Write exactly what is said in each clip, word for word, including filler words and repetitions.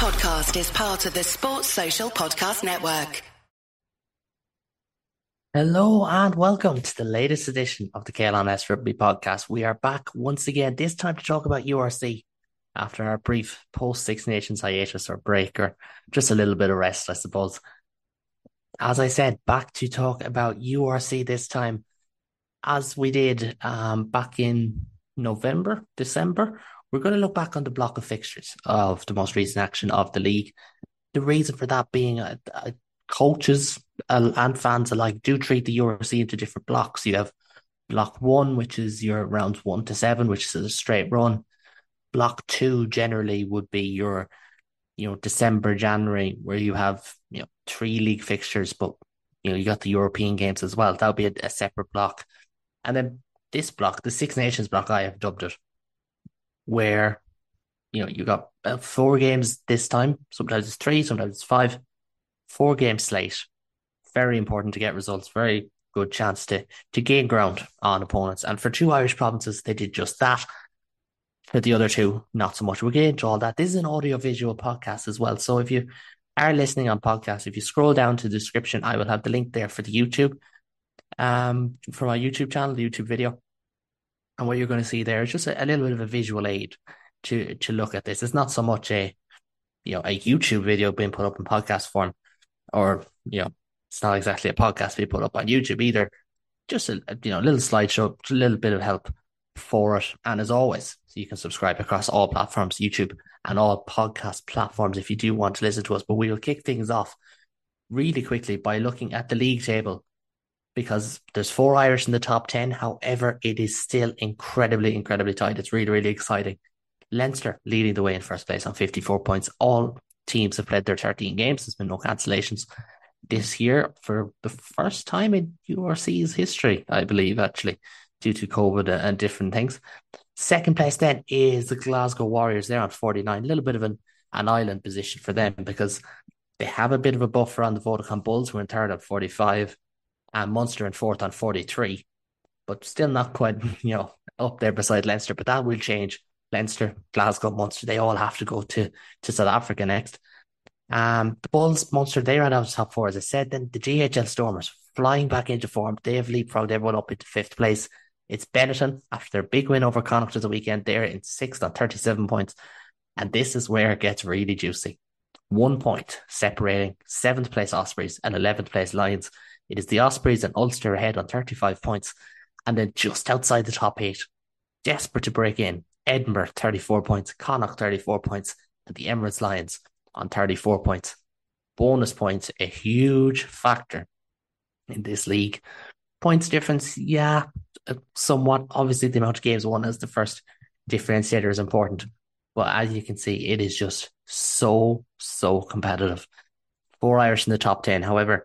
podcast is part of the Sports Social Podcast Network. Hello and welcome to the latest edition of the K L N S Rugby Podcast. We are back once again, this time to talk about U R C after our brief post-Six Nations hiatus or break, or just a little bit of rest, I suppose. As I said, back to talk about U R C this time, as we did um, back in November, December. We're going to look back on the block of fixtures of the most recent action of the league. The reason for that being uh, uh, coaches and fans alike do treat the U R C into different blocks. You have block one, which is your rounds one to seven, which is a straight run. Block two generally would be your, you know, December, January, where you have, you know, three league fixtures, but, you know, you got the European games as well. That'll be a, a separate block. And then this block, the Six Nations block, I have dubbed it, where, you know, you got about four games this time. Sometimes it's three, sometimes it's five. Four game slate. Very important to get results. Very good chance to to gain ground on opponents. And for two Irish provinces, they did just that. For the other two, not so much. We'll get into all that. This is an audio-visual podcast as well. So if you are listening on podcast, if you scroll down to the description, I will have the link there for the YouTube, um, for my YouTube channel, the YouTube video. And what you're going to see there is just a, a little bit of a visual aid to to look at this. It's not so much a, you know, a YouTube video being put up in podcast form, or, you know, it's not exactly a podcast being put up on YouTube either. Just a, a you know, little slideshow, a little bit of help for it. And as always, so you can subscribe across all platforms, YouTube and all podcast platforms if you do want to listen to us. But we will kick things off really quickly by looking at the league table, because there's four Irish in the top ten. However, it is still incredibly, incredibly tight. It's really, really exciting. Leinster leading the way in first place on fifty-four points. All teams have played their thirteen games. There's been no cancellations this year for the first time in U R C's history, I believe, actually, due to COVID and different things. Second place then is the Glasgow Warriors. They're on forty-nine. A little bit of an, an island position for them, because they have a bit of a buffer on the Vodacom Bulls, who are in third on forty-five, and Munster in fourth on forty-three, but still not quite, you know, up there beside Leinster. But that will change. Leinster, Glasgow, Munster, they all have to go to, to South Africa next. Um, the Bulls, Munster, they're out of the top four, as I said. Then the G H L Stormers flying back into form. They have leapfrogged everyone up into fifth place. It's Benetton, after their big win over Connacht at the weekend. They're in sixth on thirty-seven points. And this is where it gets really juicy. One point separating seventh place Ospreys and eleventh place Lions. It is the Ospreys and Ulster ahead on thirty-five points. And then just outside the top eight, desperate to break in, Edinburgh, thirty-four points, Connacht, thirty-four points, and the Emirates Lions on thirty-four points. Bonus points, a huge factor in this league. Points difference, yeah, somewhat. Obviously, the amount of games won as the first differentiator is important. But as you can see, it is just so, so competitive. Four Irish in the top ten. However,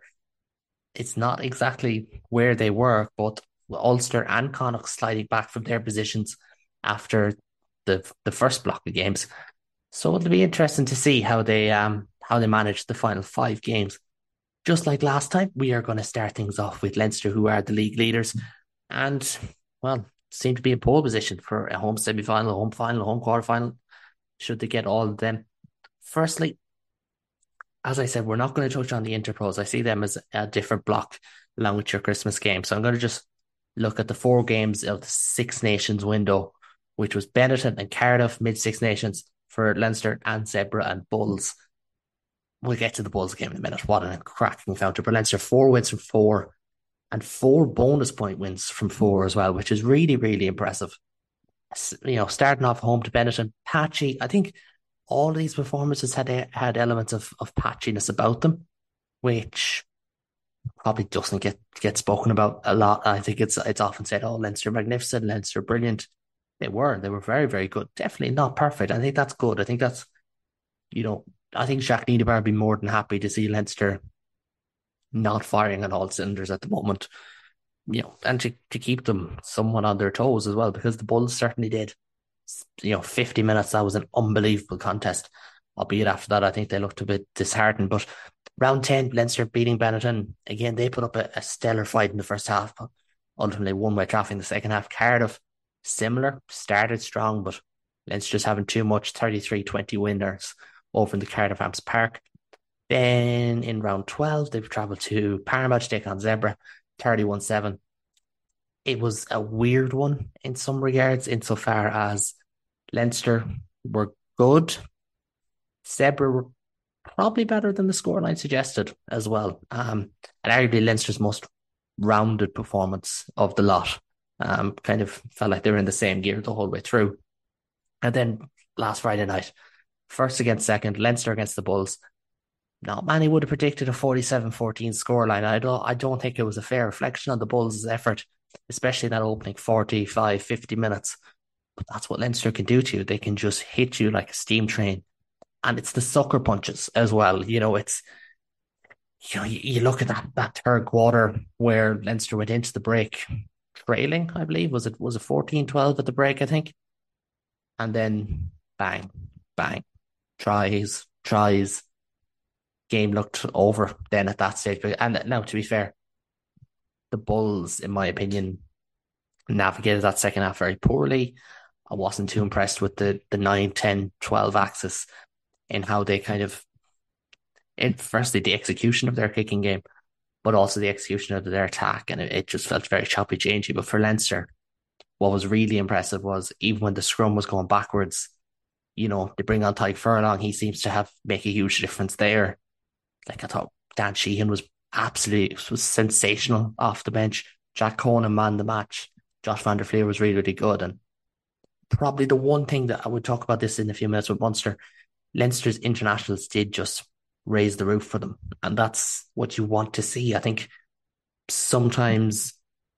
it's not exactly where they were. Both Ulster and Connacht sliding back from their positions after the the first block of games. So it'll be interesting to see how they um how they manage the final five games. Just like last time, we are going to start things off with Leinster, who are the league leaders, and, well, seem to be in pole position for a home semi-final, a home final, a home quarter-final, should they get all of them. Firstly, as I said, we're not going to touch on the Interpros. I see them as a different block along with your Christmas game. So I'm going to just look at the four games of the Six Nations window, which was Benetton and Cardiff, mid-Six Nations for Leinster, and Zebra and Bulls. We'll get to the Bulls game in a minute. What a cracking encounter. But Leinster, four wins from four, and four bonus point wins from four as well, which is really, really impressive. You know, starting off home to Benetton, patchy. I think all these performances had had elements of, of patchiness about them, which probably doesn't get, get spoken about a lot. I think it's it's often said, oh, Leinster magnificent, Leinster brilliant. They were. They were very, very good. Definitely not perfect. I think that's good. I think that's, you know, I think Jacques Niederbauer would be more than happy to see Leinster not firing on all cylinders at the moment, you know, and to, to keep them somewhat on their toes as well, because the Bulls certainly did. You know, fifty minutes, that was an unbelievable contest. Albeit after that, I think they looked a bit disheartened. But round ten, Leinster beating Benetton. Again, they put up a, a stellar fight in the first half, but ultimately won by traffic in the second half. Cardiff, similar, started strong, but Leinster just having too much, thirty-three twenty winners over in the Cardiff Arms Park. Then in round twelve, they've travelled to Parma to take on Zebra, thirty-one seven. It was a weird one in some regards, insofar as Leinster were good. Zebra were probably better than the scoreline suggested as well. Um, and arguably Leinster's most rounded performance of the lot. Um, kind of felt like they were in the same gear the whole way through. And then last Friday night, first against second, Leinster against the Bulls. Not many would have predicted a forty-seven fourteen scoreline. I don't, I don't think it was a fair reflection on the Bulls' effort, especially that opening forty-five, fifty minutes. But that's what Leinster can do to you. They can just hit you like a steam train. And it's the sucker punches as well. You know, it's, you know, you, you look at that, that third quarter where Leinster went into the break trailing, I believe. Was it, was it fourteen twelve at the break, I think? And then bang, bang, tries, tries. Game looked over then at that stage. And now, to be fair, the Bulls, in my opinion, navigated that second half very poorly. I wasn't too impressed with the, the nine, ten, twelve axis in how they kind of, in firstly, the execution of their kicking game, but also the execution of their attack. And it, it just felt very choppy changey. But for Leinster, what was really impressive was even when the scrum was going backwards, you know, they bring on Tadhg Furlong. He seems to have make a huge difference there. Like I thought Dan Sheehan was absolutely was sensational off the bench. Jack Conan manned the match. Josh van der Fleer was really, really good. And probably the one thing that I would talk about this in a few minutes with Munster, Leinster's internationals did just raise the roof for them. And that's what you want to see. I think sometimes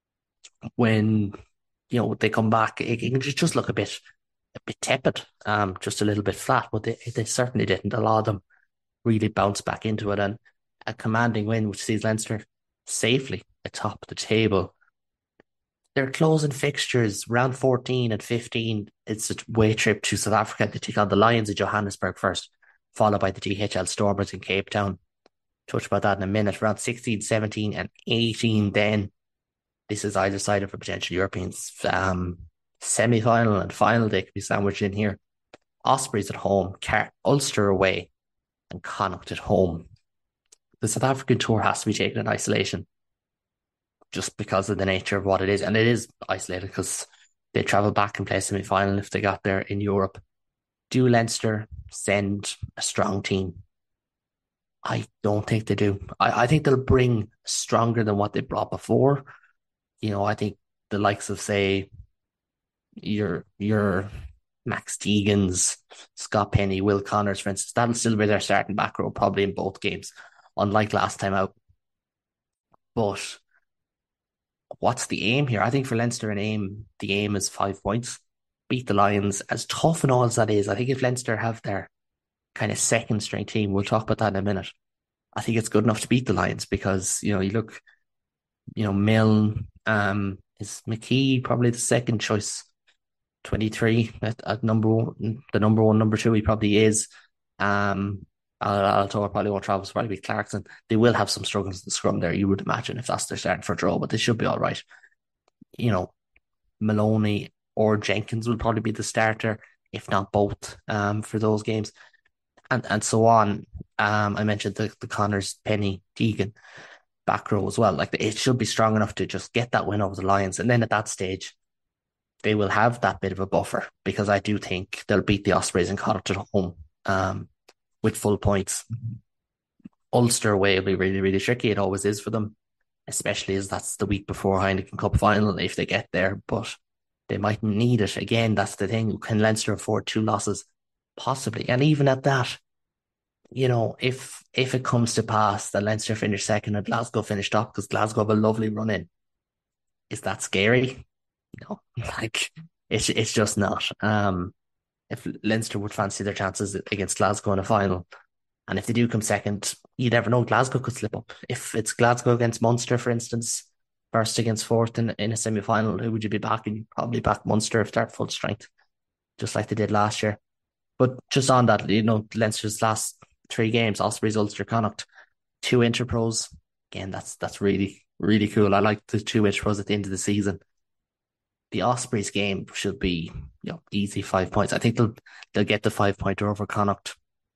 when, you know, they come back, it, it can just look a bit a bit tepid, um, just a little bit flat, but they, they certainly didn't. A lot of them really bounced back into it, and a commanding win which sees Leinster safely atop the table. Their closing fixtures, round fourteen and fifteen, it's a way trip to South Africa to take on the Lions of Johannesburg first, followed by the D H L Stormers in Cape Town. Touch about that in a minute. Round sixteen, seventeen and eighteen then. This is either side of a potential European um, semi-final and final. They could be sandwiched in here. Ospreys at home, Car- Ulster away, and Connacht at home. The South African tour has to be taken in isolation just because of the nature of what it is. And it is isolated because they travel back and play semi-final if they got there in Europe. Do Leinster send a strong team? I don't think they do. I, I think they'll bring stronger than what they brought before. You know, I think the likes of, say, your your Max Deegans, Scott Penny, Will Connors, for instance, that'll still be their starting back row probably in both games, unlike last time out. But what's the aim here? I think for Leinster, an aim, the aim is five points. Beat the Lions, as tough and all as that is. I think if Leinster have their kind of second string team, we'll talk about that in a minute. I think it's good enough to beat the Lions because, you know, you look, you know, Milne, um, is McKee probably the second choice, twenty-three at, at number one, the number one, number two, he probably is. Um, Alto probably won't travel, so probably be Clarkson. They will have some struggles in the scrum there, you would imagine, if that's their starting for a draw, but they should be all right. You know, Maloney or Jenkins will probably be the starter, if not both, um, for those games, and and so on. Um, I mentioned the the Connors, Penny, Deegan back row as well. Like it should be strong enough to just get that win over the Lions, and then at that stage, they will have that bit of a buffer because I do think they'll beat the Ospreys and Connacht at home, um, with full points. Ulster away will be really, really tricky. It always is for them, especially as that's the week before Heineken Cup final if they get there, but they might need it. Again, that's the thing. Can Leinster afford two losses? Possibly. And even at that, you know, if if it comes to pass that Leinster finish second and Glasgow finish top because Glasgow have a lovely run in, is that scary? No, like it's it's just not. Um, if Leinster would fancy their chances against Glasgow in a final, and if they do come second, you never know. Glasgow could slip up. If it's Glasgow against Munster, for instance, first against fourth in, in a semi-final, who would you be backing? You'd probably back Munster if they're at full strength, just like they did last year. But just on that, you know, Leinster's last three games, Ospreys, Ulster, Connacht, two Interpros. Again, that's that's really, really cool. I like the two Interpros at the end of the season. The Ospreys game should be, you know, easy five points. I think they'll they'll get the five pointer over Connacht.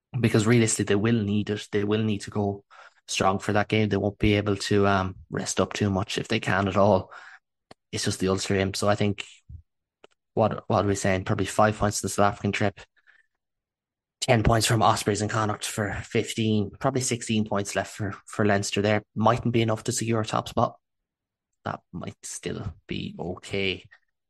because realistically they will need it. They will need to go strong for that game. They won't be able to um rest up too much if they can at all. It's just the Ulster game. So I think what what are we saying? Probably five points in the South African trip, ten points from Ospreys and Connacht for fifteen, probably sixteen points left for, for Leinster there. Mightn't be enough to secure a top spot. That might still be okay.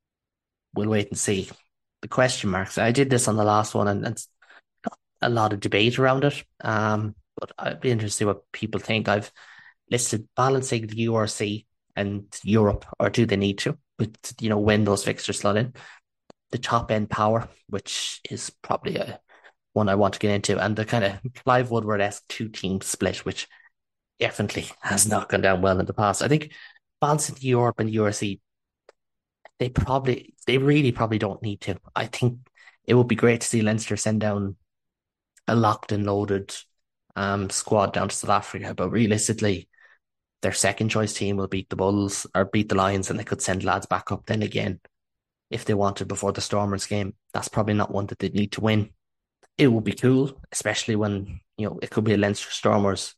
We'll wait and see. The question marks. I did this on the last one, and, and a lot of debate around it. Um, but I'd be interested to see what people think. I've listed balancing the U R C and Europe, or do they need to? With, you know, when those fixtures slot in. The top end power, which is probably a one I want to get into, and the kind of Clive Woodward-esque two team split, which definitely has not gone down well in the past. I think balancing Europe and U R C, they probably, they really probably don't need to. I think it would be great to see Leinster send down a locked and loaded um, squad down to South Africa, but realistically, their second choice team will beat the Bulls or beat the Lions, and they could send lads back up then again if they wanted before the Stormers game. That's probably not one that they'd need to win. It would be cool, especially when, you know, it could be a Leinster Stormers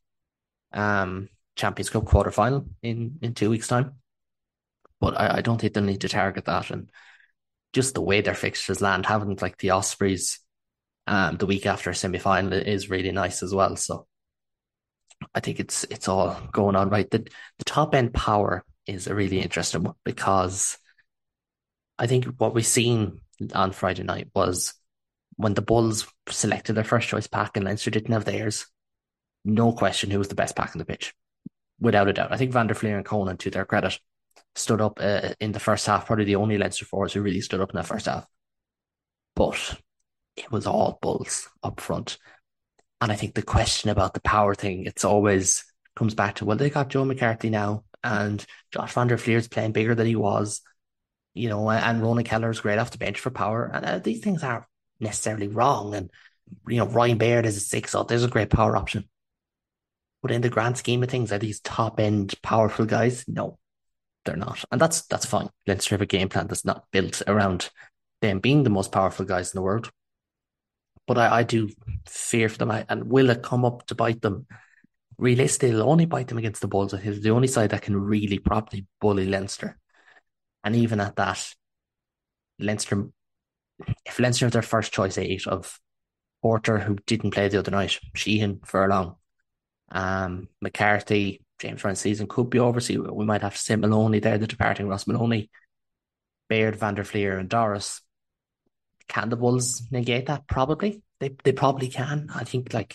um, Champions Cup quarter final in, in two weeks' time. But I, I don't think they'll need to target that. And just the way their fixtures land, having like the Ospreys um, the week after a semi final is really nice as well. So I think it's it's all going on right. The the top end power is a really interesting one, because I think what we've seen on Friday night was when the Bulls selected their first choice pack and Leinster didn't have theirs, no question who was the best pack on the pitch, without a doubt. I think Van der Flier and Conan, to their credit, stood up uh, in the first half, probably the only Leinster forwards who really stood up in that first half. But it was all Bulls up front. And I think the question about the power thing, it's always comes back to, well, they got Joe McCarthy now, and Josh Van der Fleer's playing bigger than he was, you know, and Ronan Keller's great off the bench for power. And uh, these things aren't necessarily wrong. And, you know, Ryan Baird is a six, so there's a great power option. But in the grand scheme of things, are these top end powerful guys? No, they're not. And that's that's fine. Leinster have a game plan that's not built around them being the most powerful guys in the world. But I, I do fear for them. I, and will it come up to bite them? Realistically, it'll only bite them against the Bulls. It's the only side that can really properly bully Leinster. And even at that, Leinster, if Leinster have their first choice eight of Porter, who didn't play the other night, Sheehan, Furlong, um, McCarthy, James Ryan's season could be over. So we might have to say Maloney there, the departing Ross Maloney, Baird, Van der Fleer, and Doris. Can the Bulls negate that? Probably. They they probably can. I think like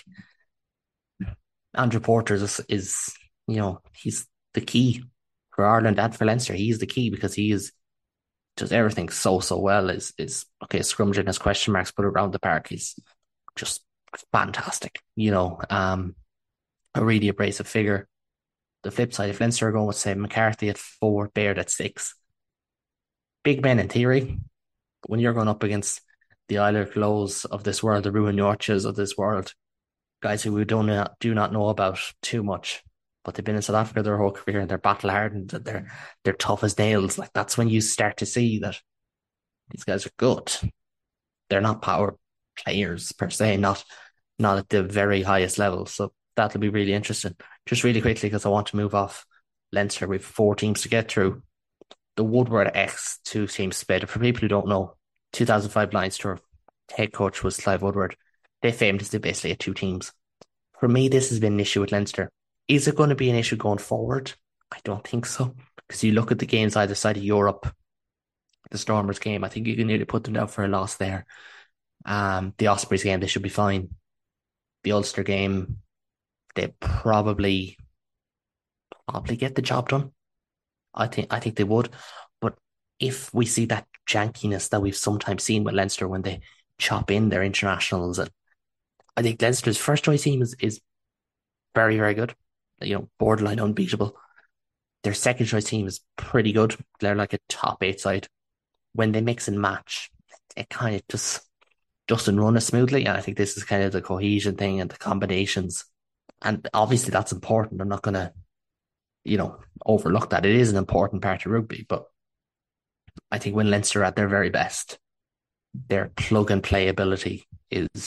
Andrew Porter is, is you know, he's the key for Ireland and for Leinster. He's the key because he is does everything so so well. Is is okay, scrummaging has question marks, but around the park he's just fantastic. You know, um a really abrasive figure. The flip side, if Leinster are going with say McCarthy at four, Baird at six, big men in theory, but when you're going up against the Eilert Lows of this world, the Ruan Yorches of this world, guys who we don't not, do not know about too much, but they've been in South Africa their whole career and they're battle hardened and they're they're tough as nails. Like that's when you start to see that these guys are good. They're not power players per se, not not at the very highest level. So that'll be really interesting. Just really quickly, because I want to move off Leinster. We've four teams to get through. The Woodward X two team split. For people who don't know, two thousand five Lions Tour head coach was Clive Woodward. They famously basically had two teams. For me, this has been an issue with Leinster. Is it going to be an issue going forward? I don't think so. Because you look at the games either side of Europe, the Stormers game, I think you can nearly put them down for a loss there. Um, the Ospreys game, they should be fine. The Ulster game, they probably probably get the job done. I think I think they would. But if we see that jankiness that we've sometimes seen with Leinster when they chop in their internationals, and I think Leinster's first choice team is, is very, very good. You know, borderline unbeatable. Their second choice team is pretty good. They're like a top eight side. When they mix and match, it kind of just doesn't run as smoothly. And I think this is kind of the cohesion thing and the combinations. And obviously that's important. I'm not going to, you know, overlook that. It is an important part of rugby. But I think when Leinster are at their very best, their plug and play ability is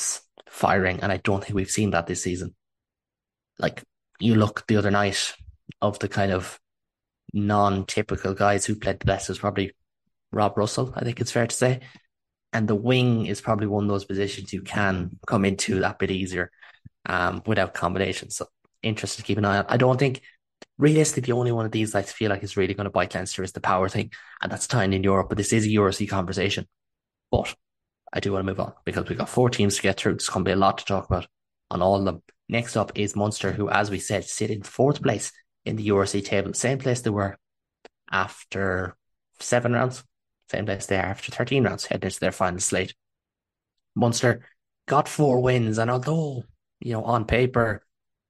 firing, and I don't think we've seen that this season. Like, you look the other night, of the kind of non-typical guys who played the best, was probably Rob Russell, I think it's fair to say. And the wing is probably one of those positions you can come into that bit easier um, without combinations. So interested to keep an eye on. I don't think, realistically, the only one of these I feel like is really going to bite Leinster is the power thing, and that's tying in Europe. But this is a Euro C conversation. But I do want to move on because we've got four teams to get through. There's going to be a lot to talk about on all of them. Next up is Munster, who, as we said, sit in fourth place in the Euro C table. Same place they were after seven rounds. Same place they are after thirteen rounds, heading into their final slate. Munster got four wins, and although, you know, on paper,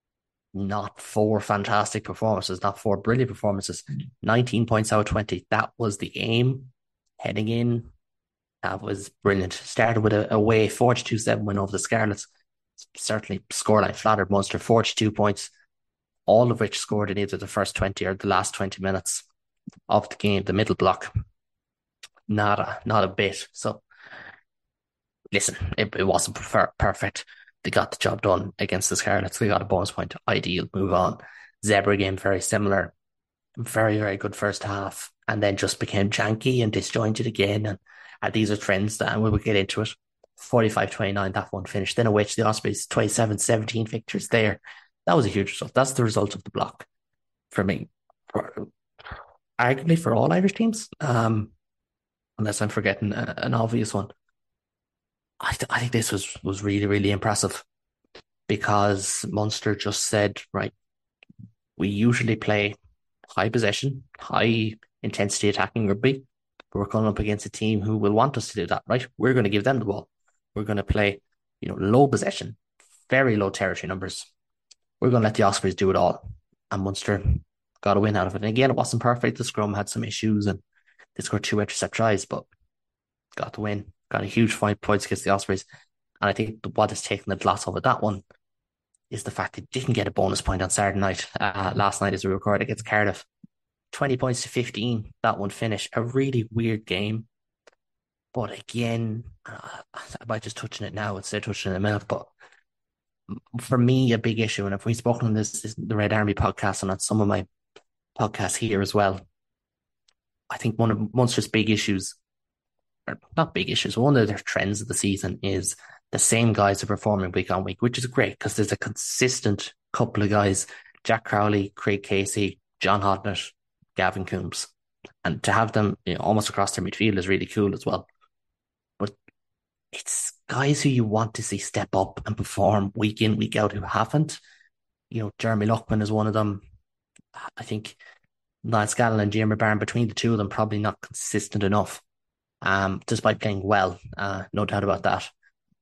not four fantastic performances, not four brilliant performances, nineteen points out of twenty. That was the aim heading in. That was brilliant. Started with a away forty-two seven win over the Scarlets. Certainly scoreline flattered Munster, forty-two points, all of which scored in either the first twenty or the last twenty minutes of the game, the middle block. Not a, not a bit. So, listen, it, it wasn't prefer- perfect. They got the job done against the Scarlets. They got a bonus point. Ideal. Move on. Zebra game, very similar. Very, very good first half. And then just became janky and disjointed again. And, and these are trends that, and we will get into it. forty-five twenty-nine, that one finished. Then away to the Ospreys, twenty-seven seventeen victors there. That was a huge result. That's the result of the block for me. For, arguably for all Irish teams. Um, unless I'm forgetting a, an obvious one. I, th- I think this was, was really, really impressive because Munster just said, right, we usually play high possession, high intensity attacking rugby, but we're going up against a team who will want us to do that, right? We're going to give them the ball. We're going to play, you know, low possession, very low territory numbers. We're going to let the Ospreys do it all. And Munster got a win out of it. And again, it wasn't perfect. The scrum had some issues and they scored two intercept tries, but got the win. Got a huge five points against the Ospreys. And I think what has taken the gloss over that one is the fact they didn't get a bonus point on Saturday night, uh, last night as we recorded against Cardiff. twenty points to fifteen, that one finished. A really weird game. But again, uh, I might just touch on it now instead of touching it in a minute, but for me, a big issue, and if we've spoken on this, this the Red Army podcast and on some of my podcasts here as well, I think one of Munster's big issues, or not big issues, one of their trends of the season is the same guys are performing week on week, which is great because there's a consistent couple of guys, Jack Crowley, Craig Casey, John Hodnett, Gavin Coombs. And to have them, you know, almost across their midfield is really cool as well. But it's guys who you want to see step up and perform week in, week out who haven't. You know, Jeremy Luckman is one of them. I think Niall Scannell and Jeremy Barron, between the two of them, probably not consistent enough, um, despite playing well. Uh, no doubt about that.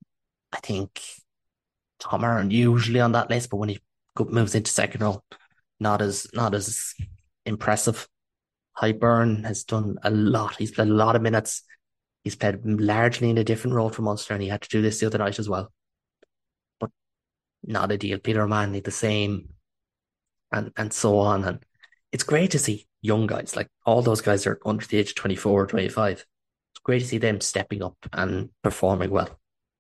I think Tom Aaron usually on that list, but when he moves into second row, not as not as impressive. Highburn has done a lot. He's played a lot of minutes. He's played largely in a different role for Munster, and he had to do this the other night as well. But not ideal. Peter O'Mahony, the same, and and so on. And it's great to see young guys, like all those guys are under the age of twenty-four or twenty-five. It's great to see them stepping up and performing well.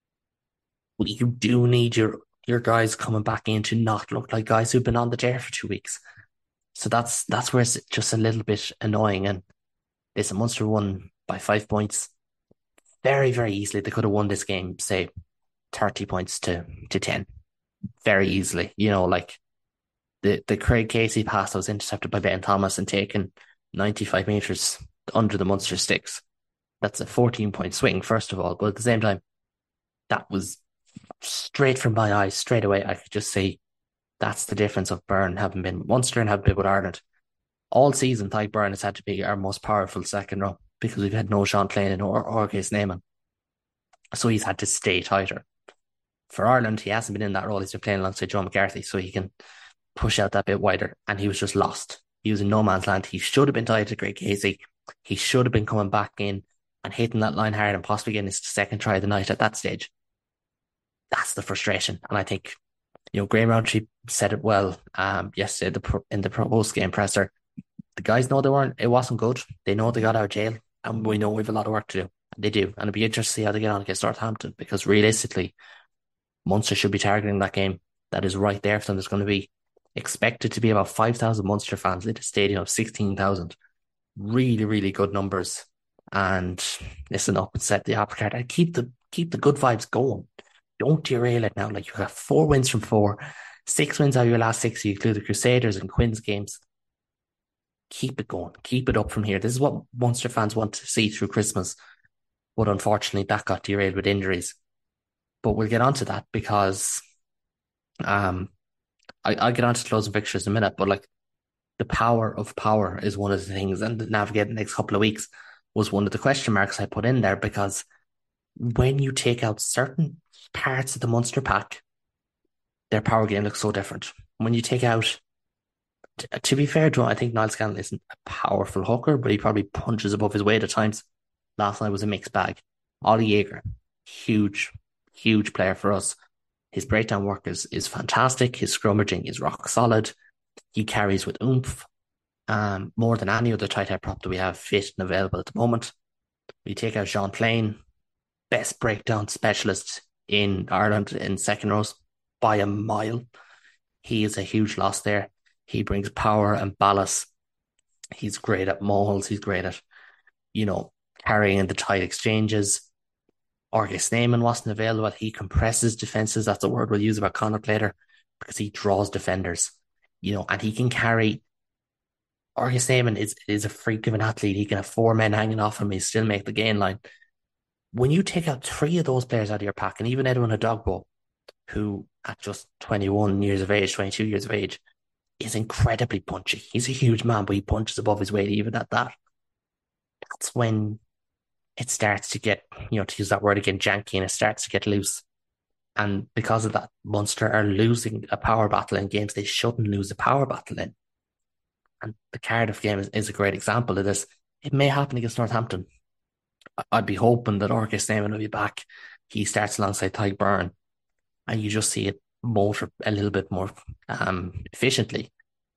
But you do need your your guys coming back in to not look like guys who've been on the tear for two weeks. So that's that's where it's just a little bit annoying. And listen, Munster won by five points very, very easily. They could have won this game, say, thirty points to, to ten. Very easily. You know, like the, the Craig Casey pass that was intercepted by Ben Thomas and taken ninety-five metres under the Munster sticks. That's a fourteen-point swing, first of all. But at the same time, that was straight from my eyes, straight away. I could just see that's the difference of Byrne having been Munster and having been with Ireland. All season, Tadhg Byrne has had to be our most powerful second row because we've had no Sean Playton or Orge Snyman. So he's had to stay tighter. For Ireland, he hasn't been in that role. He's been playing alongside Joe McCarthy, so he can push out that bit wider. And he was just lost. He was in no man's land. He should have been tied to Greg Casey. He should have been coming back in and hitting that line hard and possibly getting his second try of the night at that stage. That's the frustration. And I think, you know, Graham Rowntree said it well um, yesterday the, in the post-game presser. The guys know they weren't, it wasn't good. They know they got out of jail, and we know we have a lot of work to do. They do. And it'd be interesting to see how they get on against Northampton, because realistically, Munster should be targeting that game. That is right there for them. There's going to be expected to be about five thousand Munster fans at a stadium of sixteen thousand. Really, really good numbers. And listen up and set the apple cart and keep the keep the good vibes going. Don't derail it now. Like, you got four wins from four, six wins out of your last six. You include the Crusaders and Quins games. Keep it going. Keep it up from here. This is what Munster fans want to see through Christmas. But unfortunately, that got derailed with injuries. But we'll get onto that because um, I, I'll get onto closing fixtures in a minute. But like, the power of power is one of the things, and navigating the next couple of weeks was one of the question marks I put in there, because when you take out certain parts of the Munster pack, their power game looks so different. When you take out, t- to be fair to him, I think Niall Scanlon isn't a powerful hooker, but he probably punches above his weight at times. Last night was a mixed bag. Ollie Jaeger, huge, huge player for us. His breakdown work is, is fantastic. His scrummaging is rock solid. He carries with oomph, um, more than any other tight head prop that we have fit and available at the moment. We take out Jean Plain, best breakdown specialist in Ireland in second rows by a mile. He is a huge loss there. He brings power and ballast. He's great at mauls. He's great at, you know, carrying in the tight exchanges. Argus Neyman wasn't available. He compresses defenses. That's a word we'll use about Connacht later, because he draws defenders, you know, and he can carry. Argus Neyman is, is a freak of an athlete. He can have four men hanging off him. He still make the gain line. When you take out three of those players out of your pack, and even Edwin Adogbo, who at just twenty-one years of age, twenty-two years of age, is incredibly punchy. He's a huge man, but he punches above his weight even at that. That's when it starts to get, you know, to use that word again, janky, and it starts to get loose. And because of that, Munster are losing a power battle in games they shouldn't lose a power battle in. And the Cardiff game is, is a great example of this. It may happen against Northampton. I'd be hoping that Argus Neyman will be back. He starts alongside Tadhg Beirne, and you just see it motor a little bit more um, efficiently.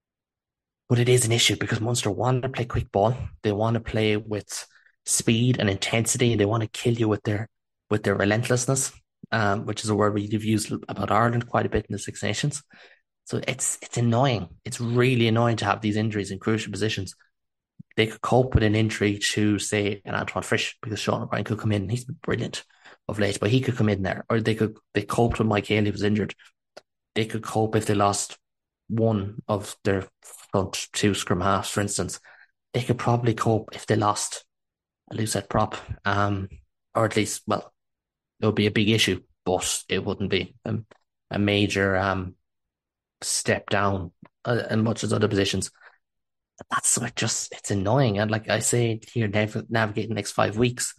But it is an issue because Munster want to play quick ball. They want to play with speed and intensity, and they want to kill you with their with their relentlessness, um, which is a word we've used about Ireland quite a bit in the Six Nations. So it's it's annoying. It's really annoying to have these injuries in crucial positions. They could cope with an injury to, say, an Antoine Frisch, because Sean O'Brien could come in. He's been brilliant of late, but he could come in there. Or they could they coped when Mike Haley was injured. They could cope if they lost one of their front two scrum halves, for instance. They could probably cope if they lost a loose-head prop, um, or at least, well, it would be a big issue, but it wouldn't be a, a major um, step down uh, in much as other positions. That's what just, it's annoying. And like I say here, nav- navigating the next five weeks,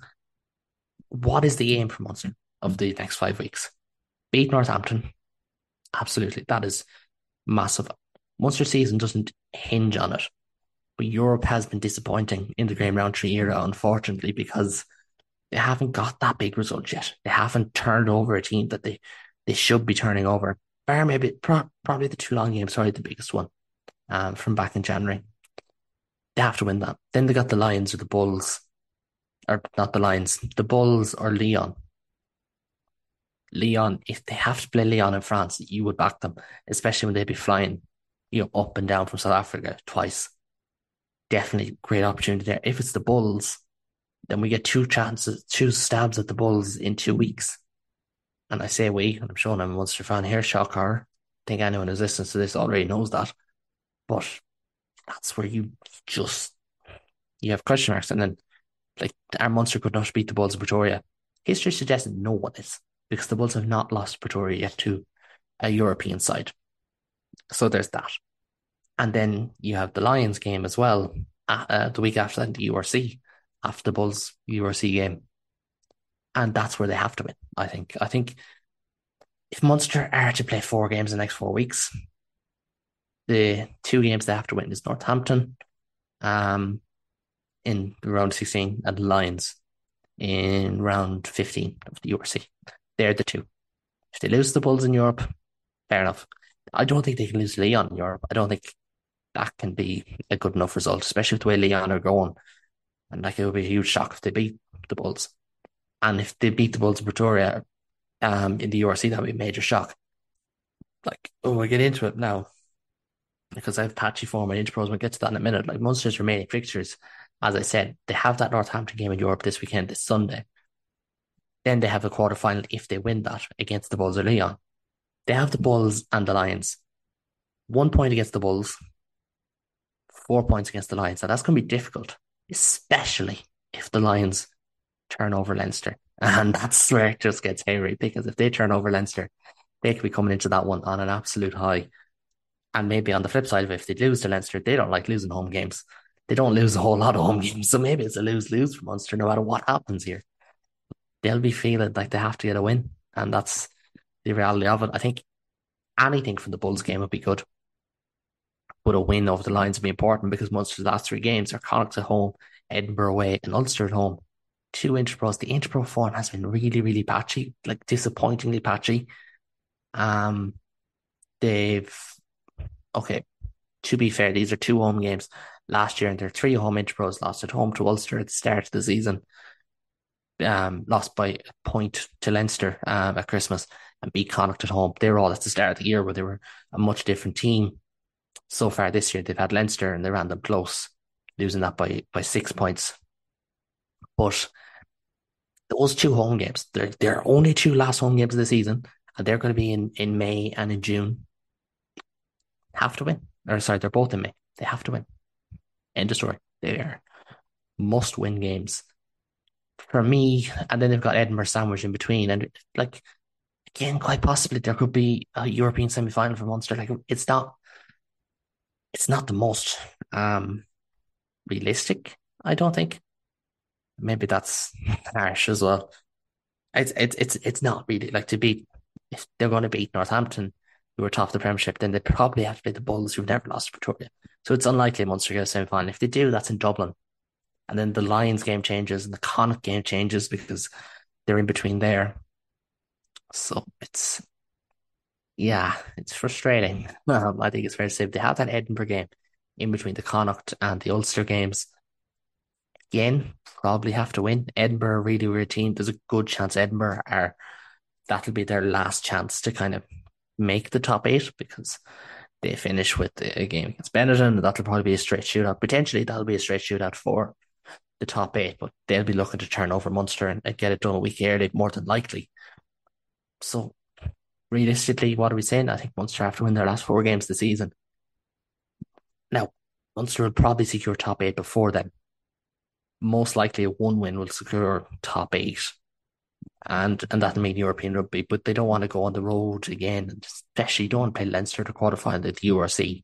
what is the aim for Munster of the next five weeks? Beat Northampton. Absolutely. That is massive. Munster season doesn't hinge on it. But Europe has been disappointing in the Graham Rowntree era, unfortunately, because they haven't got that big result yet. They haven't turned over a team that they, they should be turning over. Bar maybe, pro- probably the Toulon game, sorry, the biggest one um, from back in January. They have to win that. Then they got the Lions or the Bulls, or not the Lions, the Bulls or Lyon. Lyon, if they have to play Lyon in France, you would back them, especially when they'd be flying, you know, up and down from South Africa twice. Definitely great opportunity there. If it's the Bulls, then we get two chances, two stabs at the Bulls in two weeks. And I say we, and I'm showing I'm a Munster fan here, shock horror. I think anyone who's listening to this already knows that. But that's where you just, you have question marks. And then, like, our Munster could not beat the Bulls of Pretoria. History suggests no one is, because the Bulls have not lost Pretoria yet to a European side. So there's that. And then you have the Lions game as well, uh, the week after that, the U R C, after the Bulls U R C game. And that's where they have to win, I think. I think if Munster are to play four games in the next four weeks, the two games they have to win is Northampton um, in round sixteen and the Lions in round fifteen of the U R C. They're the two. If they lose the Bulls in Europe, fair enough. I don't think they can lose Lyon in Europe. I don't think that can be a good enough result, especially with the way Lyon are going. And like, it would be a huge shock if they beat the Bulls. And if they beat the Bulls in Pretoria, um, in the U R C. That would be a major shock. Like, oh, we'll get into it now because I have patchy form and Interpros. We'll get to that in a minute. Like Munster's remaining fixtures, as I said, they have that Northampton game in Europe this weekend, this Sunday. Then they have a quarter final if they win that against the Bulls or Leon. They have the Bulls and the Lions. One point against the Bulls, four points against the Lions. Now that's going to be difficult, especially if the Lions turn over Leinster. And that's where it just gets hairy, because if they turn over Leinster, they could be coming into that one on an absolute high. And maybe on the flip side of it, if they lose to Leinster, they don't like losing home games. They don't lose a whole lot of home games. So maybe it's a lose-lose for Munster no matter what happens here. They'll be feeling like they have to get a win. And that's the reality of it. I think anything from the Bulls game would be good. But a win over the Lions would be important because Munster's last three games are Connacht at home, Edinburgh away, and Ulster at home. Two Interpros. The Interpro form has been really, really patchy, like disappointingly patchy. Um, they've okay. To be fair, these are two home games last year, and there are three home Interpros lost at home to Ulster at the start of the season. Um, lost by a point to Leinster um, at Christmas and beat Connacht at home. They were all at the start of the year where they were a much different team. So far this year, they've had Leinster and they ran them close, losing that by, by six points. But those two home games, they're, they're only two last home games of the season, and they're going to be in, in May and in June. Have to win. Or sorry, they're both in May. They have to win. End of story. They are must-win games for me. And then they've got Edinburgh sandwich in between. And like, again, quite possibly there could be a European semi-final for Munster. Like, it's not It's not the most um, realistic, I don't think. Maybe that's harsh as well. It's it's it's it's not really like to beat. If they're going to beat Northampton, who are top of the Premiership, then they probably have to beat the Bulls, who've never lost to Pretoria. So it's unlikely Munster get a semi final. If they do, that's in Dublin, and then the Lions game changes and the Connacht game changes because they're in between there. So it's yeah, it's frustrating. Um, I think it's fair to say they have that Edinburgh game in between the Connacht and the Ulster games. Again, probably have to win. Edinburgh are really weird team. There's a good chance Edinburgh are that'll be their last chance to kind of make the top eight because they finish with a game against Benetton. That'll probably be a straight shootout. Potentially that'll be a straight shootout for the top eight, but they'll be looking to turn over Munster and, and get it done a week early, more than likely. So realistically, what are we saying? I think Munster have to win their last four games of the season. Now, Munster will probably secure top eight before then. Most likely a one win will secure top eight. And and that'll mean European rugby, but they don't want to go on the road again, especially don't want to play Leinster to quarterfinal at the U R C.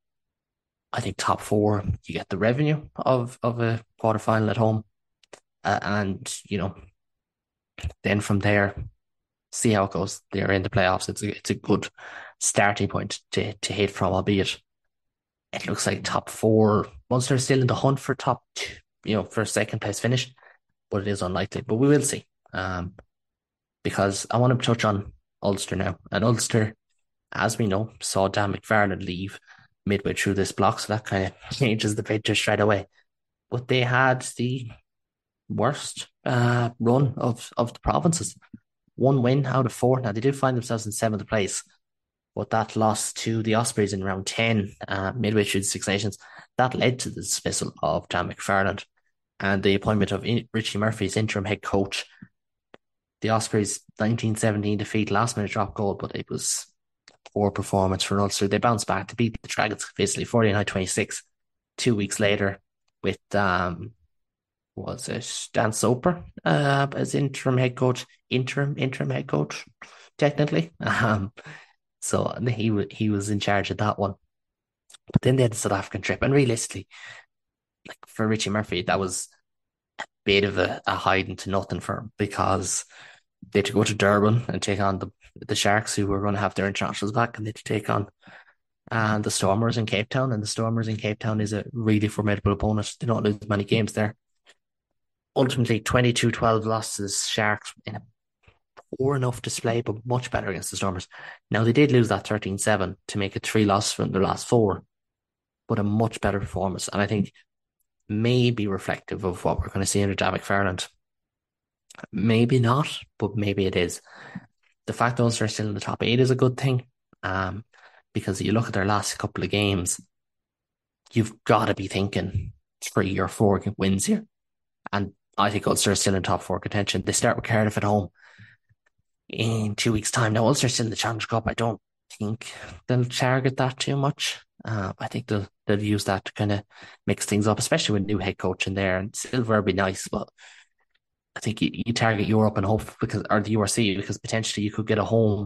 I think top four, you get the revenue of, of a quarterfinal at home. Uh, and, you know, then from there, see how it goes. They're in the playoffs. It's a, it's a good starting point to, to hit from, albeit it looks like top four. Munster is still in the hunt for top two, you know, for a second place finish, but it is unlikely. But we will see. Um, because I want to touch on Ulster now. And Ulster, as we know, saw Dan McFarland leave midway through this block, so that kind of changes the picture straight away. But they had the worst uh, run of, of the provinces. One win out of four. Now, they did find themselves in seventh place, but that loss to the Ospreys in round ten, uh, midway through the Six Nations, that led to the dismissal of Dan McFarland and the appointment of Richie Murphy as interim head coach. The Ospreys' nineteen seventeen defeat, last minute drop goal, but it was a poor performance for Ulster. They bounced back to beat the Dragons basically forty-nine twenty-six two weeks later with, um, was it Dan Soper uh, as interim head coach, interim, interim head coach, technically. Um, so he, he was in charge of that one. But then they had the South African trip, and realistically, like for Richie Murphy, that was a bit of a, a hiding to nothing for him because they had to go to Durban and take on the the Sharks, who were going to have their internationals back, and they had to take on uh, the Stormers in Cape Town. And the Stormers in Cape Town is a really formidable opponent. They don't lose many games there. Ultimately, twenty-two twelve losses, Sharks in a poor enough display, but much better against the Stormers. Now, they did lose that thirteen seven to make it three losses from their last four, but a much better performance. And I think may be reflective of what we're going to see under Dan McFarland. Maybe not, but maybe it is. the fact that Ulster are still in the top eight is a good thing. Um, because you look at their last couple of games, you've got to be thinking three or four wins here. And I think Ulster are still in top four contention. They start with Cardiff at home in two weeks' time. Now, Ulster still in the Challenge Cup. I don't think they'll target that too much. Uh, I think they'll they'll use that to kind of mix things up, especially with new head coach in there. And Silver would be nice, but I think you, you target Europe and hope because or the U R C because potentially you could get a home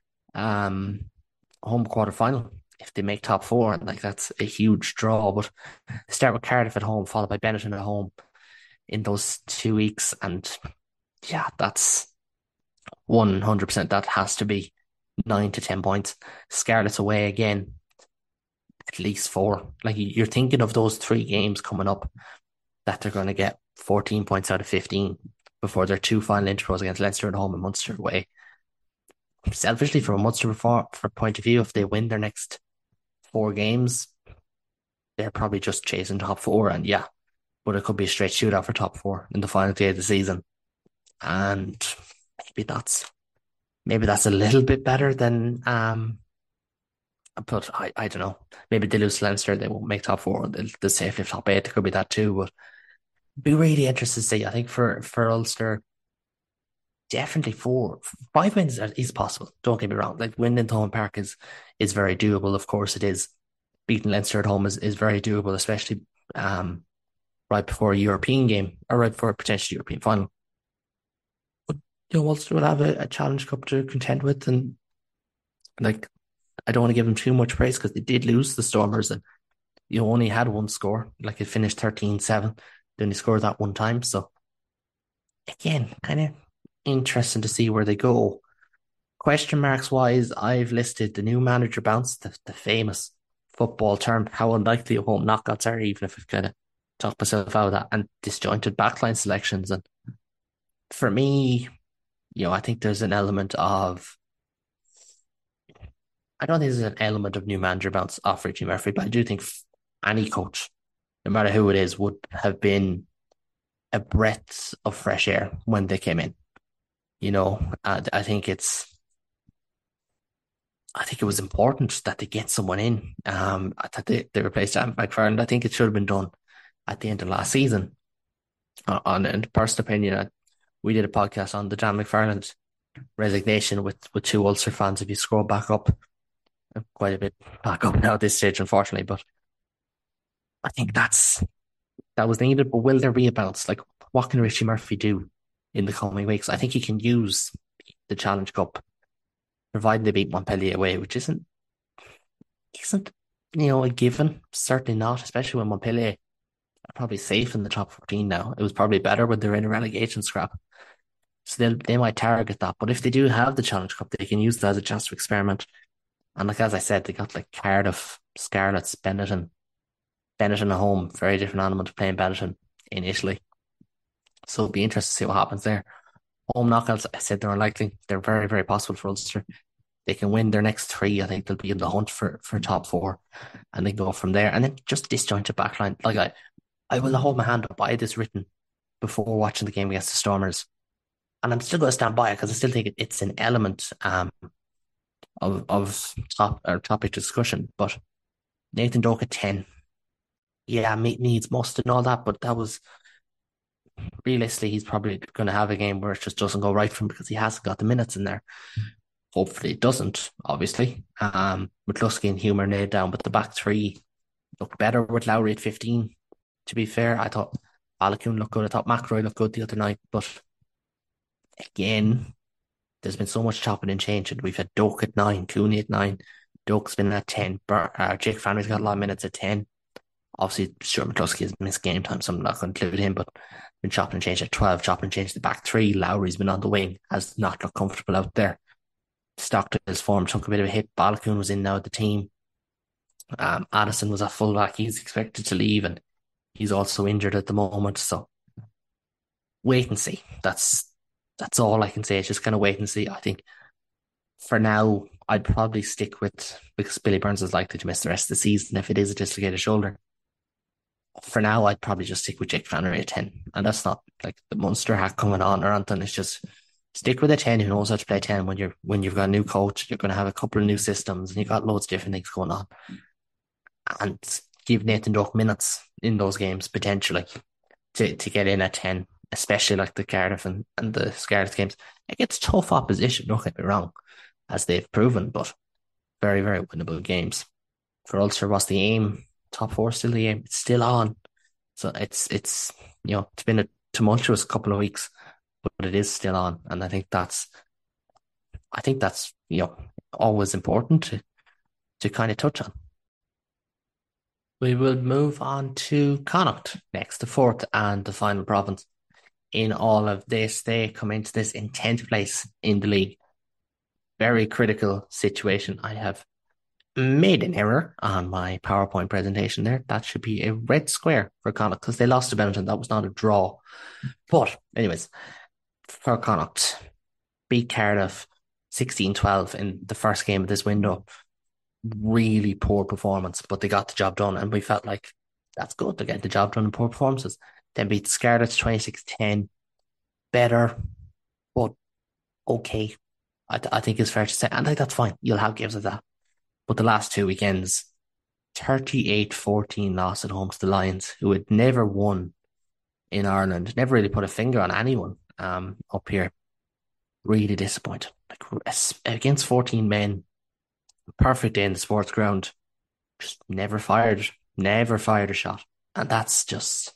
um home quarter final if they make top four. Like that's a huge draw. But they start with Cardiff at home, followed by Benetton at home in those two weeks, and yeah, that's one hundred percent. That has to be nine to ten points. Scarlets away again, at least four. Like you're thinking of those three games coming up that they're going to get fourteen points out of fifteen before their two final intros against Leinster at home and Munster away. Selfishly, from a Munster for, for point of view, if they win their next four games, they're probably just chasing top four. And yeah, but it could be a straight shootout for top four in the final day of the season. And maybe that's maybe that's a little bit better than um but I, I don't know. Maybe they lose to Leinster, they won't make top four. They'll, they'll safely top eight. It could be that too. But be really interested to see. I think for, for Ulster, definitely four, five wins is possible. Don't get me wrong. Like winning Thomond Park is is very doable. Of course, it is. Beating Leinster at home is, is very doable, especially um right before a European game or right before a potential European final. But you know, Ulster will have a, a Challenge Cup to contend with, and like I don't want to give them too much praise because they did lose the Stormers, and you only had one score. Like it finished thirteen seven. They only scored that one time. So again, kind of interesting to see where they go. Question marks wise, I've listed the new manager bounce, the, the famous football term, how unlikely home knockouts are, even if I've kind of talked myself out of that, and disjointed backline selections. And for me, you know, I think there's an element of, I don't think there's an element of new manager bounce off Richie Murphy, but I do think any coach, no matter who it is, would have been a breath of fresh air when they came in. You know, uh, I think it's, I think it was important that they get someone in. Um, that they, they replaced Adam McFarland. I think it should have been done at the end of last season. Uh, on in personal opinion, uh, we did a podcast on the Dan McFarland resignation with, with two Ulster fans. If you scroll back up, quite a bit back up now at this stage, unfortunately, but I think that's that was needed. But will there be a bounce? Like, what can Richie Murphy do in the coming weeks? I think he can use the Challenge Cup, providing they beat Montpellier away, which isn't isn't you know a given. Certainly not, especially when Montpellier are probably safe in the top fourteen now. It was probably better when they're in a relegation scrap, so they they might target that. But if they do have the Challenge Cup, they can use that as a chance to experiment. And like as I said, they got like Cardiff, Scarlets, Benetton, Benetton at home. Very different animal to playing Benetton in Italy. So it'll be interesting to see what happens there. Home knockouts, I said they're unlikely. They're very, very possible for Ulster. They can win their next three. I think they'll be in the hunt for, for top four, and they go from there. And then just disjointed backline. Like I, I will hold my hand up. I had this written before watching the game against the Stormers, and I'm still going to stand by it because I still think it's an element um of of top or topic discussion. But Nathan Doak at ten, yeah, needs must and all that, but that was realistically he's probably going to have a game where it just doesn't go right for him because he hasn't got the minutes in there. Hopefully it doesn't, obviously. Um, McCluskey and Humer nailed down, but the back three looked better with Lowry at fifteen. To be fair, I thought Balogun looked good. I thought McRoy looked good the other night, but again, there's been so much chopping and changing. We've had Doak at nine, Cooney at nine, Doak's been at ten, Bur- uh, Jake Fanry's got a lot of minutes at ten. Obviously, Stuart McCluskey has missed game time, so I'm not going to include him, but been chopping and changed at twelve, chopping and changed the back three. Lowry's been on the wing, has not looked comfortable out there. Stockdale's form took a bit of a hit. Balogun was in now at the team. Um, Addison was at fullback. He's expected to leave, and he's also injured at the moment. So wait and see. That's that's all I can say. It's just kind of wait and see. I think for now, I'd probably stick with, because Billy Burns is likely to miss the rest of the season if it is a dislocated shoulder. For now, I'd probably just stick with Jake Fanry at ten. And that's not like the Munster hack coming on or anything. It's just Stick with a ten who knows how to play ten when you're when you've got a new coach, you're going to have a couple of new systems and you've got loads of different things going on. And give Nathan Doak minutes in those games potentially to, to get in at ten, especially like the Cardiff and, and the Scarlets games. It gets tough opposition, don't get me wrong, as they've proven, but very, very winnable games. For Ulster, what's the aim? Top four still the aim. It's still on. So it's it's you know, it's been a tumultuous couple of weeks, but it is still on. And I think that's I think that's, you know, always important to to kind of touch on. We will move on to Connacht next, the fourth and the final province. In all of this, they come into this in tenth place in the league. Very critical situation. I have made an error on my PowerPoint presentation there. That should be a red square for Connacht because they lost to Benetton. That was not a draw. But anyways, for Connacht, beat Cardiff sixteen twelve in the first game of this window. Really poor performance, but they got the job done, and we felt like that's good. They're getting the job done in poor performances. Then beat Scarlets twenty-six ten. Better, but okay. I, th- I think it's fair to say. I think that's fine. You'll have games of that. But the last two weekends, thirty-eight fourteen loss at home to the Lions, who had never won in Ireland, never really put a finger on anyone um, up here. Really disappointed. Like, against fourteen men, perfect day in the sports ground, just never fired, never fired a shot. And that's just,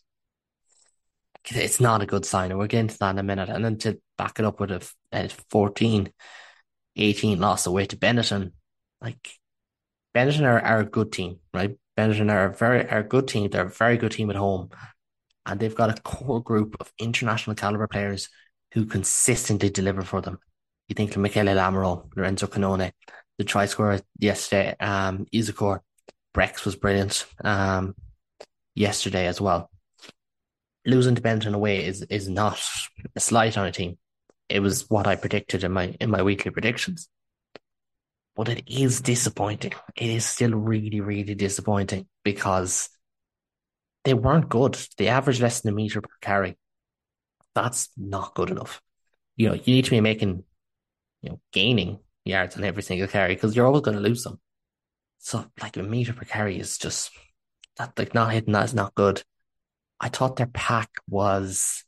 it's not a good sign. And we'll get into that in a minute. And then to back it up with a, a fourteen eighteen loss away to Benetton, like, Benetton are, are a good team, right? Benetton are a very are a good team. They're a very good team at home. And they've got a core group of international caliber players who consistently deliver for them. You think of Michele Lamaro, Lorenzo Canone, the try scorer yesterday, um, Isakor, Brex was brilliant um, yesterday as well. Losing to Benetton away is is not a slight on a team. It was what I predicted in my in my weekly predictions. But it is disappointing. It is still really, really disappointing because they weren't good. They averaged less than a metre per carry. That's not good enough. You know, you need to be making, you know, gaining yards on every single carry because you're always going to lose them. So, like, a metre per carry is just, that, like, not hitting that is not good. I thought their pack was,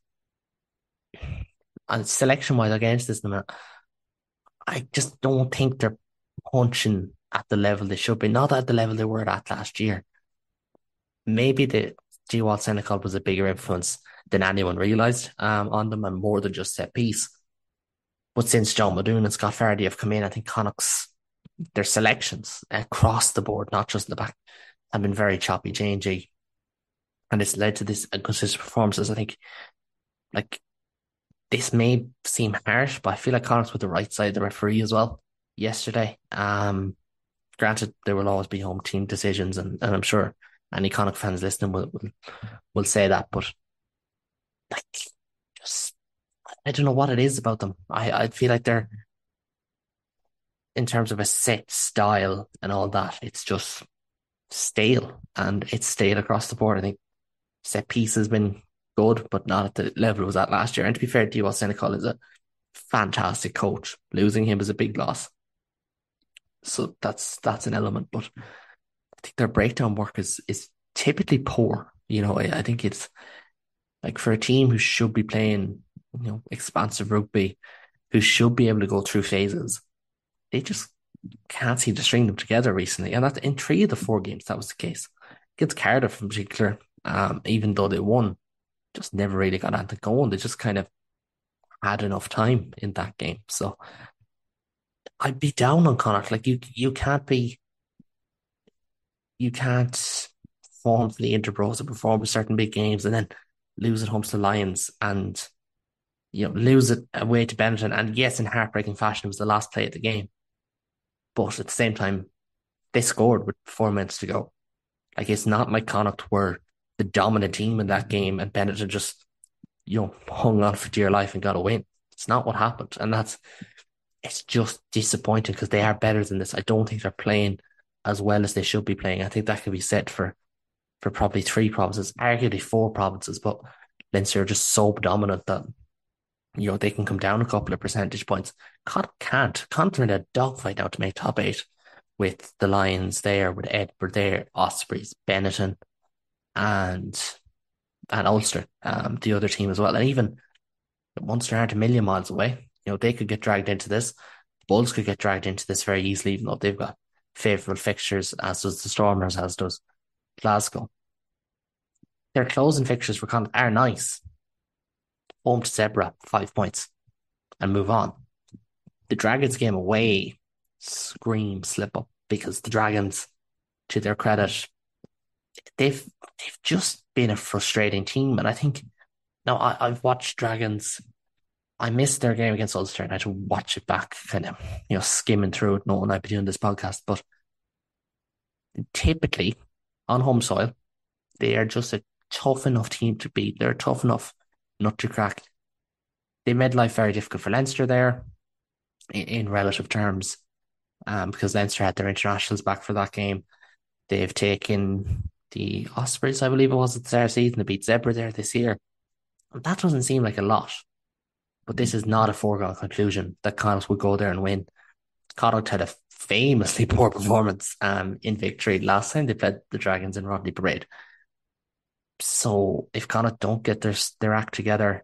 and selection-wise, against this in a minute, I just don't think they're punching at the level they should be. Not at the level they were at last year. Maybe the G. Walt Senecal was a bigger influence than anyone realised um, on them and more than just set piece. But since John Muldoon and Scott Fardy have come in, I think Connacht's, their selections across the board, not just in the back, have been very choppy, changey. And it's led to this inconsistent performances. I think, like, this may seem harsh, but I feel like Connacht's with the right side of the referee as well yesterday. Um, granted, there will always be home team decisions, and, and I'm sure any Connacht fans listening will, will will say that, but like, just, I don't know what it is about them. I, I feel like they're, in terms of a set style and all that, it's just stale, and it's stale across the board. I think set piece has been good, but not at the level it was at last year. And to be fair, D. Walt Senecal is a fantastic coach. Losing him is a big loss. So that's that's an element, but I think their breakdown work is is typically poor. You know, I, I think it's like, for a team who should be playing, you know, expansive rugby, who should be able to go through phases, they just can't seem to string them together recently. And that's in three of the four games, that was the case. Against Cardiff in particular, um, even though they won, just never really got on to going. They just kind of had enough time in that game. So I'd be down on Connacht. Like, you you can't be you can't perform for the Interbros and perform with certain big games and then lose at home to the Lions and, you know, lose it away to Benetton. And yes, in heartbreaking fashion, it was the last play of the game. But at the same time, they scored with four minutes to go. Like, it's not like Connacht were the dominant team in that game and Benetton just, you know, hung on for dear life and got a win. It's not what happened. And that's, it's just disappointing because they are better than this. I don't think they're playing as well as they should be playing. I think that could be said for, for probably three provinces, arguably four provinces, but Leinster are just so dominant that You know, they can come down a couple of percentage points. Connacht can't. Connacht are in a dogfight now to make top eight with the Lions there, with Edinburgh there, Ospreys, Benetton, and and Ulster, um, the other team as well. And even Munster aren't a million miles away. You know, they could get dragged into this. Bulls could get dragged into this very easily, even though they've got favourable fixtures, as does the Stormers, as does Glasgow. Their closing fixtures for Connacht are nice. Home to Zebra, five points, and move on. The Dragons game away scream slip up, because the Dragons, to their credit, they've they've just been a frustrating team. And I think now I, I've watched Dragons. I missed their game against Ulster and I had to watch it back, kind of, you know, skimming through it, knowing I'd be doing this podcast. But typically on home soil, they are just a tough enough team to beat. They're a tough enough nut to crack. They made life very difficult for Leinster there in, in relative terms, um, because Leinster had their internationals back for that game. They've taken the Ospreys, I believe it was, at the start of the season. They beat Zebra there this year. That doesn't seem like a lot, but this is not a foregone conclusion that Connacht would go there and win. Connacht had a famously poor performance um, in victory last time they played the Dragons in Rodney Parade. So if Connacht don't get their their act together,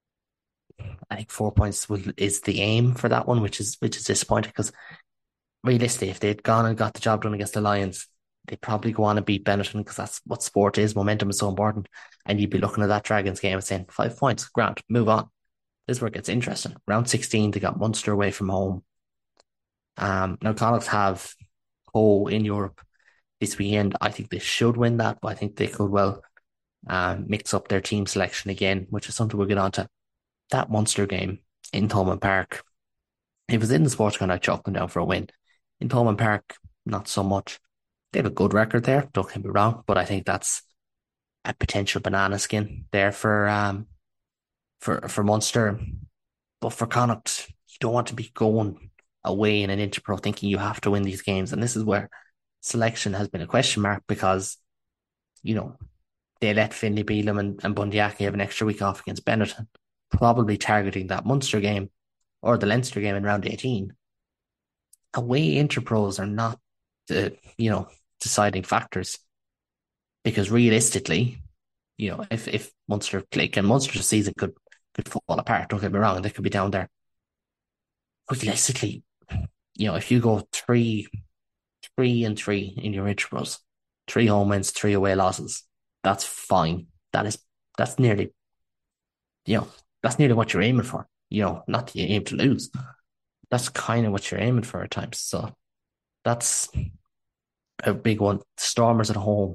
I think four points will, is the aim for that one, which is which is disappointing, because realistically, if they'd gone and got the job done against the Lions, they'd probably go on and beat Benetton, because that's what sport is. Momentum is so important. And you'd be looking at that Dragons game and saying, five points, grand, move on. This is where it gets interesting. Round sixteen, they got Munster away from home. Um, now, Connacht have Ho in Europe this weekend. I think they should win that, but I think they could well um, mix up their team selection again, which is something we'll get on to. That Munster game in Thomond Park, it was in the Sports Kind of chalking down for a win. In Thomond Park, not so much. They have a good record there, don't get me wrong, but I think that's a potential banana skin there for um for for Munster. But for Connacht, you don't want to be going away in an Interpro thinking you have to win these games. And this is where selection has been a question mark, because, you know, they let Finlay Bealham and, and Bundyaki have an extra week off against Benetton, probably targeting that Munster game or the Leinster game in round eighteen. Away Interpros are not the, you know, deciding factors, because realistically, you know, if, if Munster play, and Munster's season could, could fall apart, don't get me wrong, they could be down there. Realistically, you know, if you go three, three and three in your Interpros, three home wins, three away losses, that's fine. That is, that's nearly, you know, that's nearly what you're aiming for. You know, not that you aim to lose. That's kind of what you're aiming for at times. So that's a big one. Stormers at home.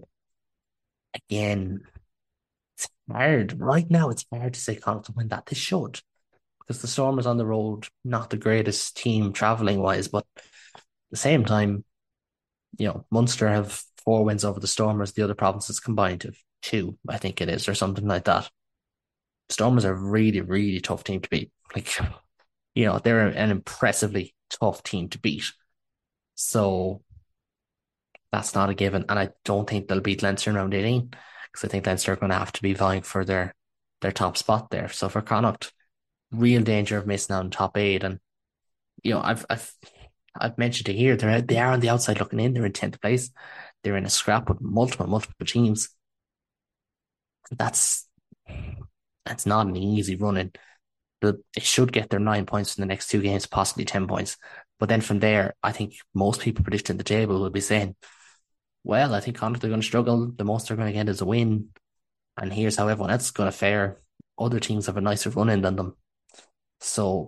Again, it's hard. Right now, it's hard to say Connacht will win that. They should, because the Stormers on the road, not the greatest team travelling wise, but at the same time, you know, Munster have four wins over the Stormers. The other provinces combined have two, I think it is, or something like that. Stormers are a really, really tough team to beat. Like, you know, they're an impressively tough team to beat. So that's not a given. And I don't think they'll beat Leinster in round eighteen, because I think Leinster are going to have to be vying for their, their top spot there. So for Connacht, real danger of missing out on top eight. And, you know, I've, I've, I've mentioned it here. They're, they are on the outside looking in. They're in tenth place. They're in a scrap with multiple, multiple teams. That's, that's not an easy run in. They should get their nine points in the next two games, possibly ten points. But then from there, I think most people predicting the table will be saying, well, I think Connacht are going to struggle. The most they're going to get is a win. And here's how everyone else is going to fare. Other teams have a nicer run in than them. So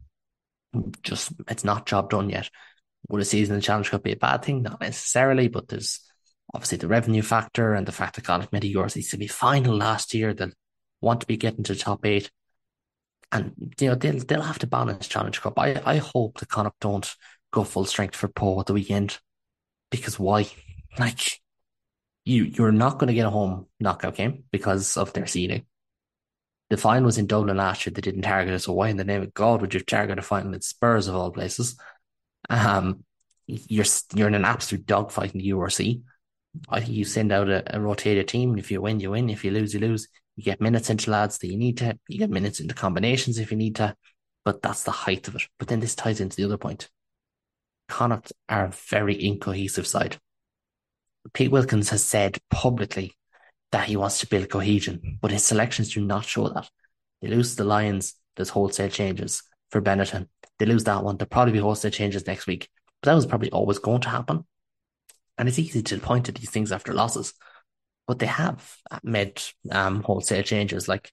just, it's not job done yet. Would a season in the Challenge Cup be a bad thing? Not necessarily, but there's obviously the revenue factor and the fact that Connacht made a U R C semi-final last year. They'll want to be getting to the top eight. And, you know, they'll, they'll have to balance Challenge Cup. I, I hope the Connacht don't go full strength for Poe at the weekend. Because why? Like, you, you're not going to get a home knockout game because of their seeding. The final was in Dublin last year. They didn't target it. So why in the name of God would you target a final at Spurs of all places? Um, you're you're in an absolute dogfight in the U R C. I think you send out a, a rotated team. If you win, you win. If you lose, you lose. You get minutes into lads that you need to. You get minutes into combinations if you need to. But that's the height of it. But then this ties into the other point. Connacht are a very incohesive side. Pete Wilkins has said publicly that he wants to build cohesion, but his selections do not show that. They lose the Lions, there's wholesale changes for Benetton. They lose that one, there'll probably be wholesale changes next week. But that was probably always going to happen. And it's easy to point to these things after losses. But they have made um, wholesale changes. Like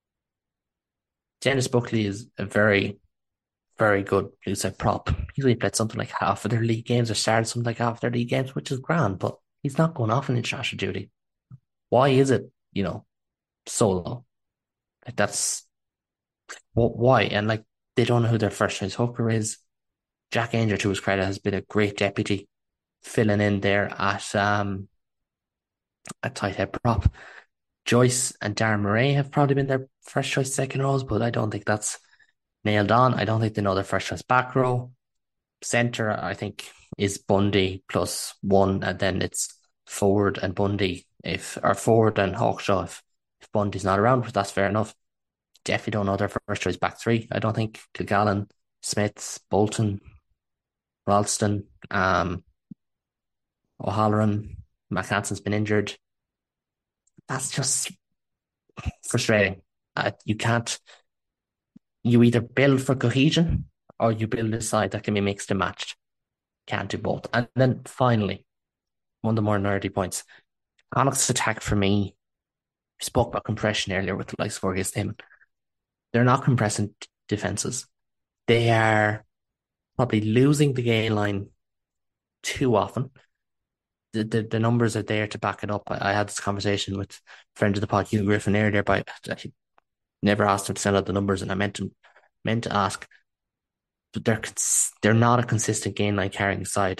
Dennis Buckley is a very, very good blue side prop. He's only played something like half of their league games or started something like half their league games, which is grand, but he's not going off in international duty. Why is it, you know, so low? Like that's why. And like they don't know who their first choice hooker is. Jack Ainger, to his credit, has been a great deputy filling in there at um at tight head prop. Joyce and Darren Murray have probably been their first choice second rows, but I don't think that's nailed on. I don't think they know their first choice back row. Centre, I think, is Bundy plus one, and then it's Ford and Bundy if or Ford and Hawkshaw if, if Bundy's not around, but that's fair enough. Definitely don't know their first choice back three. I don't think Kilgallen, Smith, Bolton, Ralston, um, O'Halloran, McHanson's been injured. That's just frustrating. Uh, you can't. You either build for cohesion or you build a side that can be mixed and matched. Can't do both. And then finally, one of the more nerdy points. Connacht's attack for me, we spoke about compression earlier with the likes of Fergus Tillman. They're not compressing defences. They are probably losing the gain line too often. The, the the numbers are there to back it up. I, I had this conversation with a friend of the pod, Hugh Griffin, earlier, but I never asked him to send out the numbers, and I meant to meant to ask. But they're they're not a consistent gain line carrying side.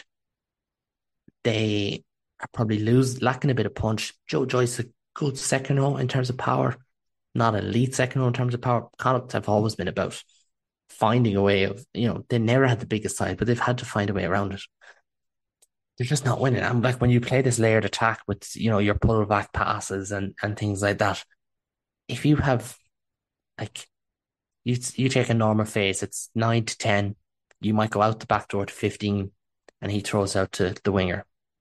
They are probably lose lacking a bit of punch. Joe Joyce a good second row in terms of power, not an elite second row in terms of power. Connacht have always been about finding a way of, you know, they never had the biggest side, but they've had to find a way around it. They're just not winning. And like when you play this layered attack with, you know, your pull back passes and, and things like that, if you have like you you take a normal phase, it's nine to ten, you might go out the back door to fifteen and he throws out to the winger.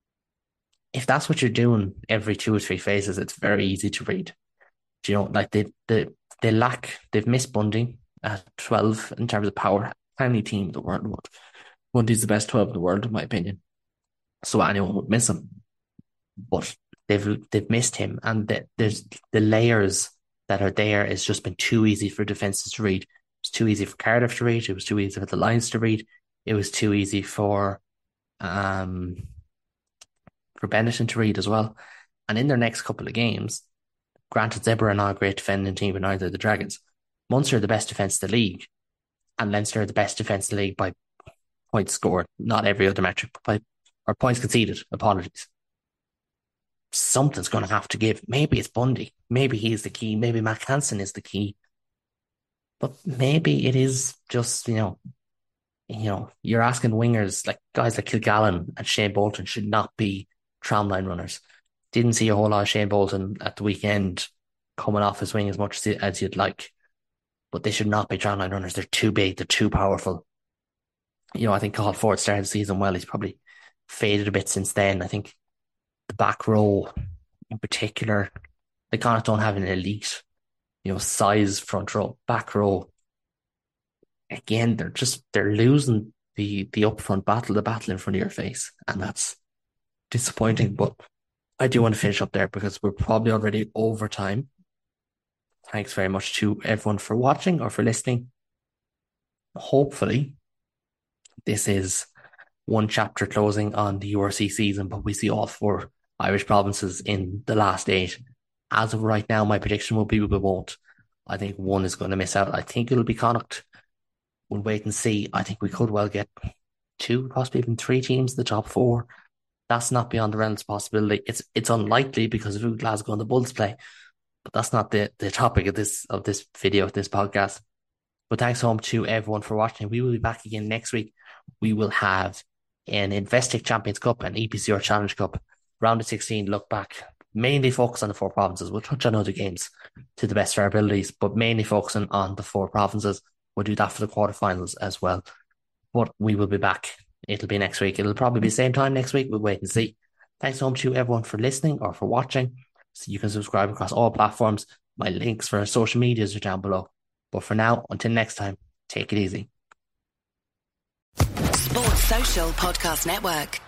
If that's what you're doing every two or three phases, it's very easy to read. Do you know, like they they they lack, they've missed Bundy at twelve in terms of power. Any team in the world would. Bundy's the best twelve in the world, in my opinion. So anyone would miss him. But they've they've missed him, and the, there's the layers that are there. It's just been too easy for defenses to read. It was too easy for Cardiff to read. It was too easy for the Lions to read. It was too easy for um for Benetton to read as well. And in their next couple of games, granted, Zebre are not a great defending team, but neither are the Dragons. Munster are the best defence in the league, and Leinster are the best defence in the league by points scored, not every other metric, but by or points conceded. Apologies. Something's going to have to give. Maybe it's Bundy. Maybe he's the key. Maybe Matt Hansen is the key. But maybe it is just, you know, you know, you're asking wingers like guys like Kilgallen and Shane Bolton should not be tramline runners. Didn't see a whole lot of Shane Bolton at the weekend coming off his wing as much as, as you'd like. But they should not be tramline runners. They're too big. They're too powerful. You know, I think Cathal Ford started the season well. He's probably faded a bit since then. I think the back row in particular, they kind of don't have an elite, you know, size front row. Back row, again, they're just, they're losing the, the upfront battle, the battle in front of your face. And that's disappointing. But I do want to finish up there because we're probably already over time. Thanks very much to everyone for watching or for listening. Hopefully, this is one chapter closing on the U R C season, but we see all four Irish provinces in the last eight. As of right now, my prediction will be we won't. I think one is going to miss out. I think it'll be Connacht. We'll wait and see. I think we could well get two, possibly even three teams in the top four. That's not beyond the realms of possibility. It's it's unlikely because of who Glasgow and the Bulls play, but that's not the, the topic of this of this video, of this podcast. But thanks home to everyone for watching. We will be back again next week. We will have an Investec Champions Cup and E P C R Challenge Cup. Round of sixteen, look back. mainly focus on the four provinces. We'll touch on other games to the best of our abilities, but mainly focusing on the four provinces. We'll do that for the quarterfinals as well. But we will be back. It'll be next week. It'll probably be the same time next week. We'll wait and see. Thanks so much to everyone for listening or for watching. So you can subscribe across all platforms. My links for our social medias are down below. But for now, until next time, take it easy. Sports Social Podcast Network.